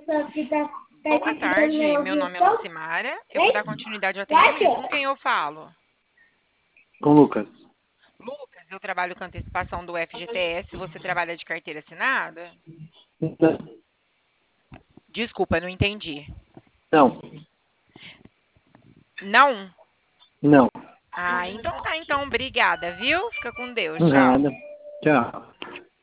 Boa tarde, meu nome é Lucimara. Eu vou dar continuidade ao atendimento. Com quem eu falo? Com o Lucas. Lucas, eu trabalho com antecipação do FGTS. Você trabalha de carteira assinada? Desculpa, não entendi. Não, Não? não, Ah, então tá, então. Obrigada, viu? Fica com Deus. Tchau. nada. Tchau.